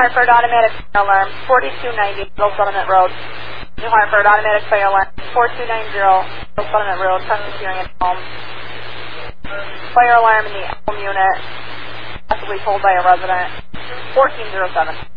Hartford, automatic fire alarm, 4290 Little Settlement Road. New Hartford, automatic fire alarm, 4290 Little Settlement Road, presence hearing at home. Fire alarm in the home unit, possibly told by a resident, 1407.